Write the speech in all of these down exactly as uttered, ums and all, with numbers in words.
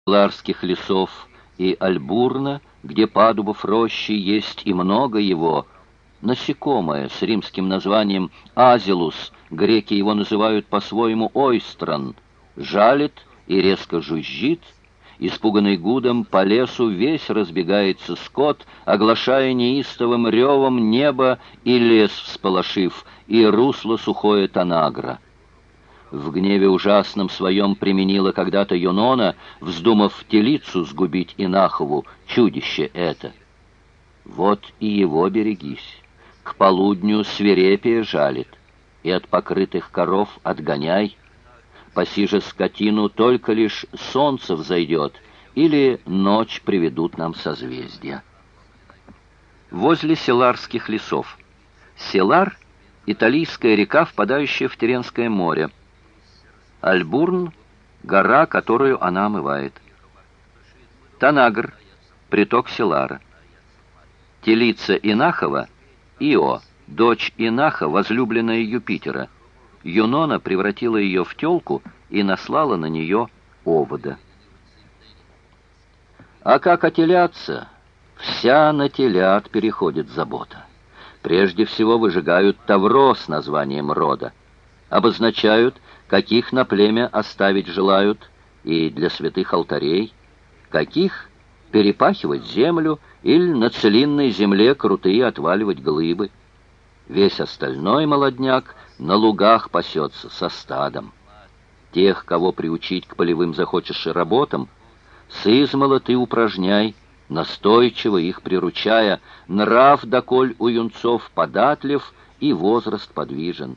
Ларских лесов и Альбурна, где падубов рощи есть и много его, насекомое с римским названием азилус, греки его называют по-своему ойстрон, жалит и резко жужжит, испуганный гудом по лесу весь разбегается скот, оглашая неистовым ревом небо и лес всполошив, и русло сухое Танагра. В гневе ужасном своем применила когда-то Юнона, вздумав телицу сгубить Инахову, чудище это. Вот и его берегись. К полудню свирепее жалит, и от покрытых коров отгоняй. Паси же скотину только лишь солнце взойдет, или ночь приведут нам созвездия. Возле Селарских лесов. Селар — италийская река, впадающая в Тиренское море. Альбурн — гора, которую она омывает. Танагр — приток Селара. Телица Инахова — Ио, дочь Инаха, возлюбленная Юпитера. Юнона превратила ее в телку и наслала на нее овода. А как отеляться? Вся на телят переходит забота. Прежде всего выжигают тавро с названием рода. Обозначают, каких на племя оставить желают, и для святых алтарей, каких перепахивать землю или на целинной земле крутые отваливать глыбы. Весь остальной молодняк на лугах пасется со стадом. Тех, кого приучить к полевым захочешь работам, сызмала ты упражняй, настойчиво их приручая, нрав доколь у юнцов податлив и возраст подвижен.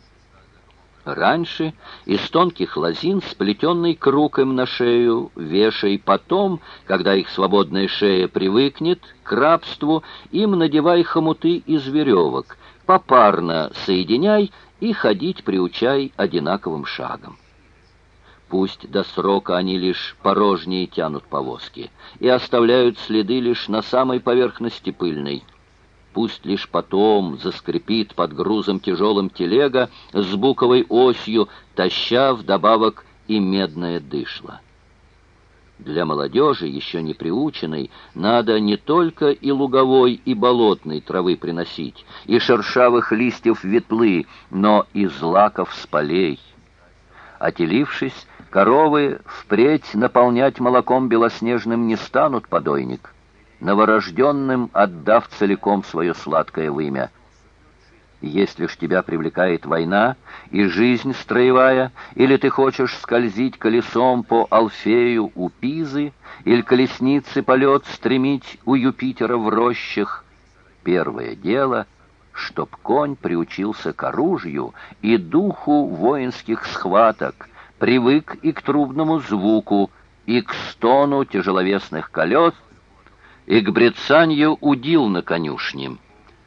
Раньше из тонких лозин сплетенный круг им на шею вешай, потом, когда их свободная шея привыкнет к рабству, им надевай хомуты из веревок, попарно соединяй и ходить приучай одинаковым шагом. Пусть до срока они лишь порожнее тянут повозки и оставляют следы лишь на самой поверхности пыльной. Пусть лишь потом заскрипит под грузом тяжелым телега с буковой осью, таща вдобавок и медное дышло. Для молодежи, еще не приученной, надо не только и луговой, и болотной травы приносить, и шершавых листьев ветлы, но и злаков с полей. Отелившись, коровы впредь наполнять молоком белоснежным не станут подойник, новорожденным отдав целиком свое сладкое вымя. Если ж тебя привлекает война и жизнь строевая, или ты хочешь скользить колесом по Алфею у Пизы, или колесницы полет стремить у Юпитера в рощах, первое дело, чтоб конь приучился к оружию и духу воинских схваток, привык и к трубному звуку, и к стону тяжеловесных колес, и к брецанью удил на конюшне.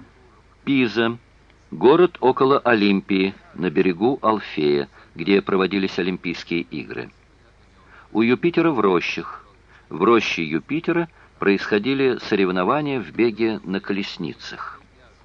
Пиза — город около Олимпии, на берегу Алфея, где проводились Олимпийские игры. У Юпитера в рощах. В роще Юпитера происходили соревнования в беге на колесницах.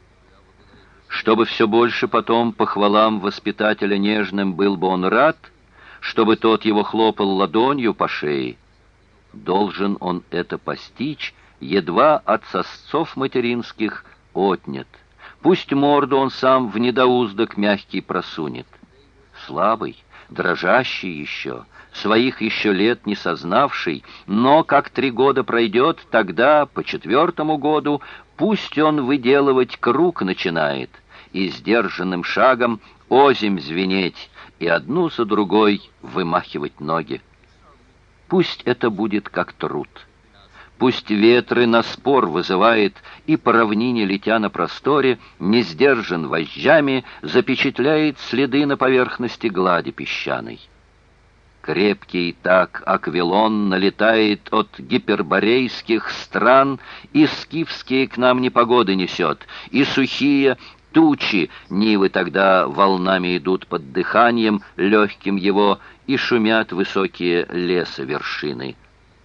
Чтобы все больше потом похвалам воспитателя нежным был бы он рад, чтобы тот его хлопал ладонью по шее, должен он это постичь, едва от сосцов материнских отнят. Пусть морду он сам в недоуздок мягкий просунет. Слабый, дрожащий еще, своих еще лет не сознавший, но как три года пройдет, тогда, по четвертому году, пусть он выделывать круг начинает, и сдержанным шагом озимь звенеть, и одну за другой вымахивать ноги. Пусть это будет как труд. Пусть ветры на спор вызывает, и по равнине, летя на просторе, не сдержан вожжами, запечатляет следы на поверхности глади песчаной. Крепкий так Аквилон налетает от гиперборейских стран, и скифские к нам непогоды несет, и сухие тучи нивы тогда волнами идут под дыханием легким его, и шумят высокие леса вершины.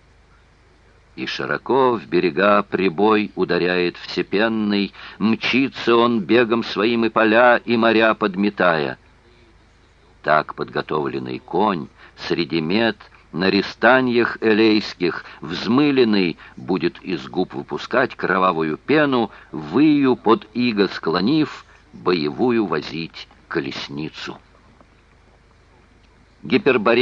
И широко в берега прибой ударяет всепенный, мчится он бегом своим и поля, и моря подметая. Так подготовленный конь среди мет На рестаньях элейских взмыленный будет из губ выпускать кровавую пену, выю под иго склонив, боевую возить колесницу. Гиперборея